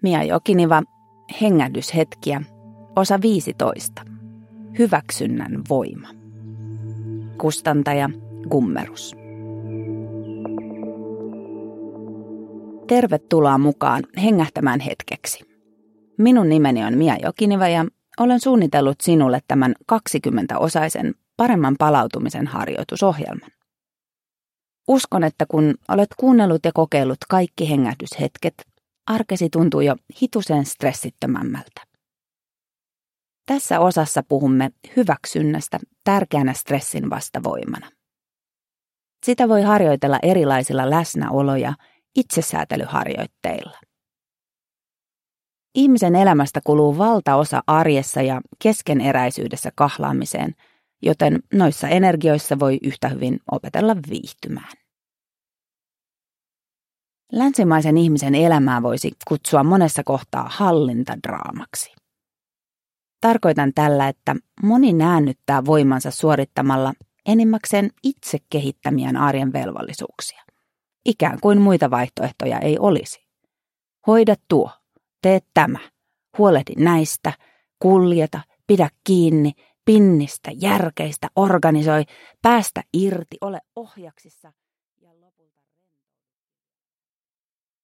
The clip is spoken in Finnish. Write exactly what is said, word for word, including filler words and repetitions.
Mia Jokiniva, hengähdyshetkiä, osa viisitoista. Hyväksynnän voima. Kustantaja Gummerus. Tervetuloa mukaan hengähtämään hetkeksi. Minun nimeni on Mia Jokiniva ja olen suunnitellut sinulle tämän kaksikymmentäosaisen paremman palautumisen harjoitusohjelman. Uskon, että kun olet kuunnellut ja kokeillut kaikki hengähdyshetket, arkesi tuntuu jo hitusen stressittömämmältä. Tässä osassa puhumme hyväksynnästä tärkeänä stressin vastavoimana. Sitä voi harjoitella erilaisilla läsnäolo- ja itsesäätelyharjoitteilla. Ihmisen elämästä kuluu valtaosa arjessa ja keskeneräisyydessä kahlaamiseen, joten noissa energioissa voi yhtä hyvin opetella viihtymään. Länsimaisen ihmisen elämää voisi kutsua monessa kohtaa hallintadraamaksi. Tarkoitan tällä, että moni näännyttää voimansa suorittamalla enimmäkseen itse kehittämiään arjen velvollisuuksia. Ikään kuin muita vaihtoehtoja ei olisi. Hoida tuo, tee tämä, huolehdi näistä, kuljeta, pidä kiinni, pinnistä, järkeistä, organisoi, päästä irti, ole ohjaksissa.